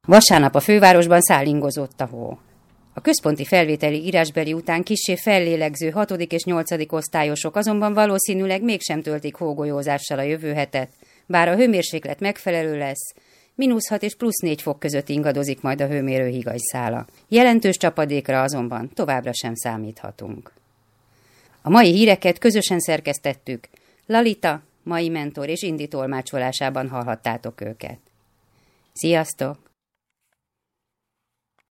Vasárnap a fővárosban szállingozott a hó. A központi felvételi írásbeli után kissé fellélegző 6. és 8. osztályosok azonban valószínűleg mégsem töltik hógolyózással a jövő hetet, bár a hőmérséklet megfelelő lesz, -6 és +4 fok között ingadozik majd a hőmérő higanyszála. Jelentős csapadékra azonban továbbra sem számíthatunk. A mai híreket közösen szerkesztettük. Lalita, mai mentor és Indi tolmácsolásában hallhattátok őket. Sziasztok!